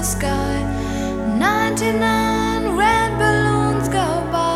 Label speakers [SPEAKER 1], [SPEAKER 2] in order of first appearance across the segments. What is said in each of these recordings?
[SPEAKER 1] sky. 99 red balloons go by.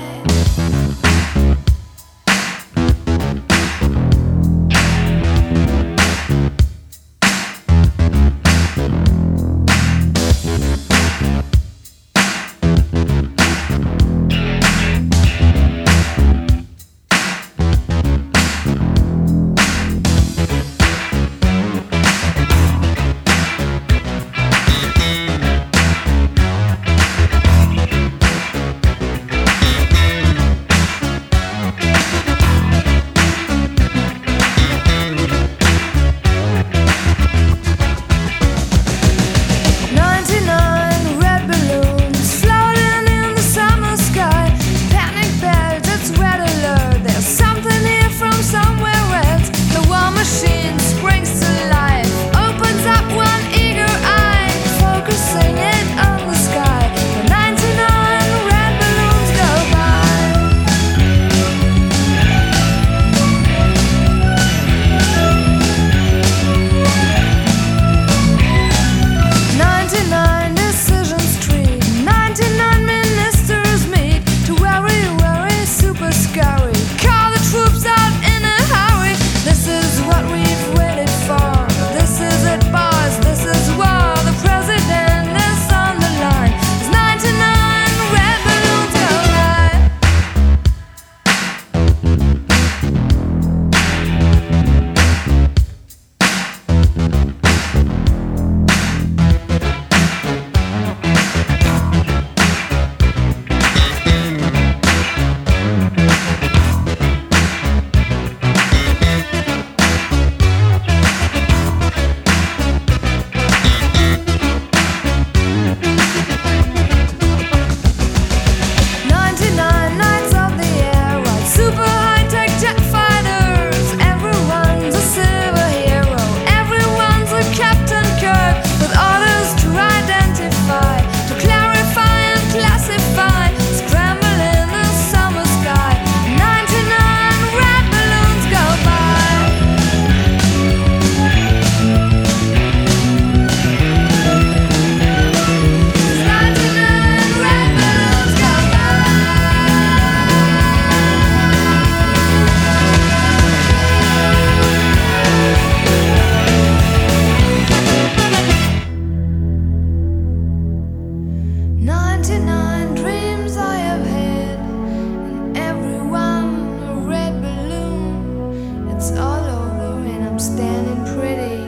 [SPEAKER 1] Standing pretty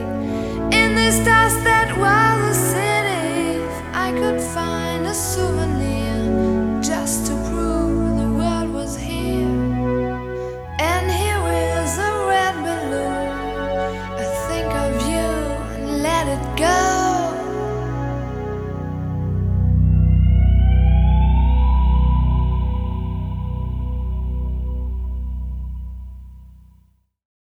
[SPEAKER 1] in this dust that was the city. If I could find a souvenir just to prove the world was here. And here is a red balloon. I think of you and let it go.